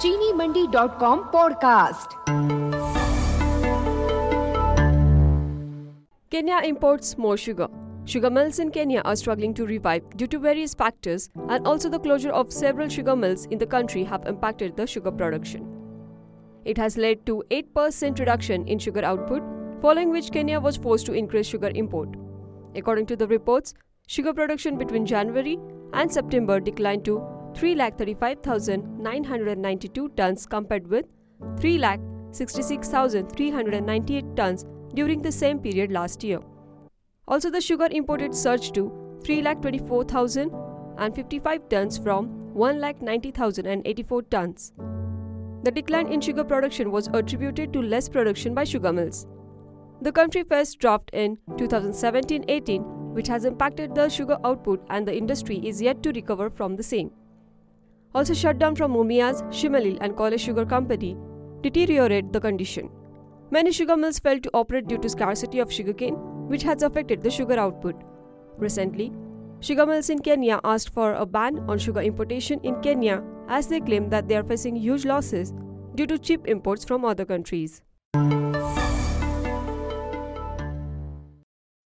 चीनीमंडी.com podcast. Kenya imports more sugar. Sugar mills in Kenya are struggling to revive due to various factors, and also the closure of several sugar mills in the country have impacted the sugar production. It has led to 8% reduction in sugar output, following which Kenya was forced to increase sugar import. According to the reports, sugar production between January and September declined to 3,35,992 tons compared with 3,66,398 tons during the same period last year. Also, the sugar imported surged to 3,24,055 tons from 1,90,084 tons. The decline in sugar production was attributed to less production by sugar mills. The country faced drought in 2017-18, which has impacted the sugar output, and the industry is yet to recover from the same. Also, shutdown from Mumias, Shimalil and College Sugar Company deteriorated the condition. Many sugar mills failed to operate due to scarcity of sugarcane, which has affected the sugar output. Recently, sugar mills in Kenya asked for a ban on sugar importation in Kenya, as they claim that they are facing huge losses due to cheap imports from other countries.